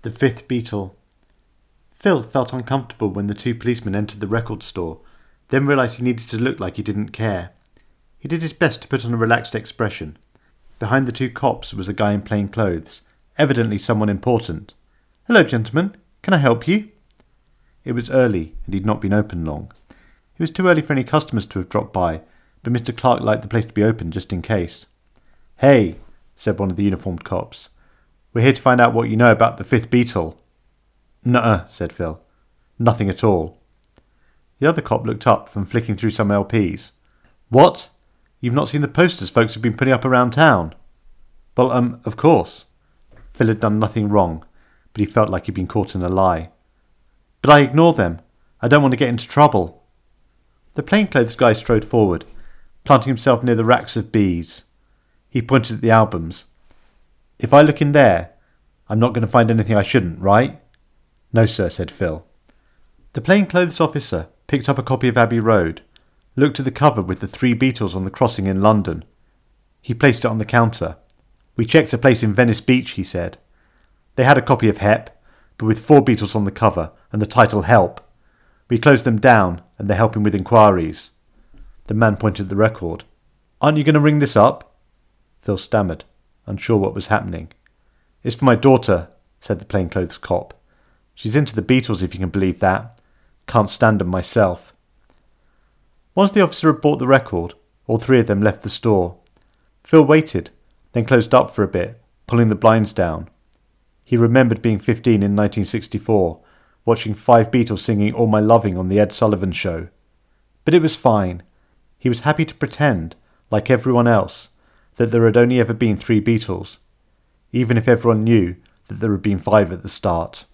The Fifth Beatle. Phil felt uncomfortable when the two policemen entered the record store, then realised he needed to look like he didn't care. He did his best to put on a relaxed expression. Behind the two cops was a guy in plain clothes, evidently someone important. "Hello, gentlemen. Can I help you?" It was early, and he'd not been open long. It was too early for any customers to have dropped by, but Mr. Clark liked the place to be open just in case. "Hey," said one of the uniformed cops. "We're here to find out what you know about the Fifth Beatle." "Nuh-uh," said Phil. "Nothing at all." The other cop looked up from flicking through some LPs. "What? You've not seen the posters folks have been putting up around town?" "Well, of course." Phil had done nothing wrong, but he felt like he'd been caught in a lie. "But I ignore them. I don't want to get into trouble." The plainclothes guy strode forward, planting himself near the racks of Bs. He pointed at the albums. "If I look in there, I'm not going to find anything I shouldn't, right?" "No, sir," said Phil. The plainclothes officer picked up a copy of Abbey Road, looked at the cover with the 3 Beatles on the crossing in London. He placed it on the counter. "We checked a place in Venice Beach," he said. "They had a copy of Hep, but with 4 Beatles on the cover and the title Help. We closed them down and they're helping with inquiries." The man pointed at the record. "Aren't you going to ring this up?" Phil stammered, unsure what was happening. "It's for my daughter," said the plainclothes cop. "She's into the Beatles, if you can believe that. Can't stand 'em myself." Once the officer had bought the record, all 3 of them left the store. Phil waited, then closed up for a bit, pulling the blinds down. He remembered being 15 in 1964, watching 5 Beatles singing All My Loving on the Ed Sullivan Show. But it was fine. He was happy to pretend, like everyone else, that there had only ever been 3 Beatles, even if everyone knew that there had been 5 at the start.